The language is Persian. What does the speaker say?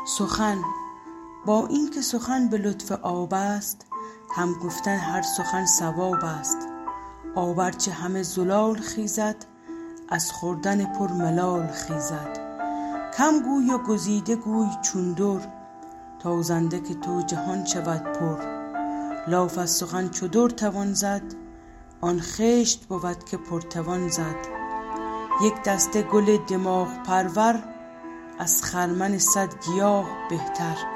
سخن با این که سخن به لطف آب است، هم گفتن هر سخن صواب است. آب ارچه همه زلال خیزد، از خوردن پر ملال خیزد. کم گوی و گزیده گوی چون در، تازنده که تو جهان شود پر. لاف از سخن چو در توان زد، آن خشت بود که پرتوان زد. یک دسته گل دماغ پرور، از خرمن صد گیاه بهتر.